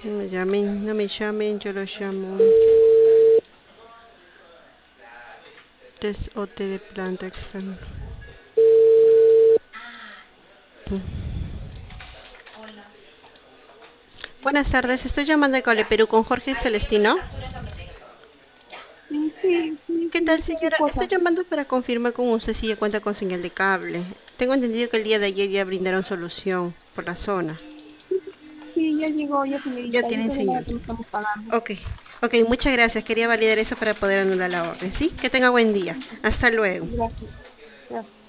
No me llamen, yo los llamo. Test OT de planta externa. Buenas tardes, estoy llamando de Cable Perú con Jorge Celestino. Sí, sí, ¿Qué tal, sí, ¿qué señora? Estoy cosa? llamando para confirmar con usted si ya cuenta con señal de cable. Tengo entendido que el día de ayer ya brindaron solución por la zona. Sí, ya llegó, ya Ya señorita, tienen esa es la señal. que estamos pagando. Ok, ok, muchas gracias. Quería validar eso para poder anular la orden, ¿sí? Que tenga buen día. Hasta luego. Gracias, gracias.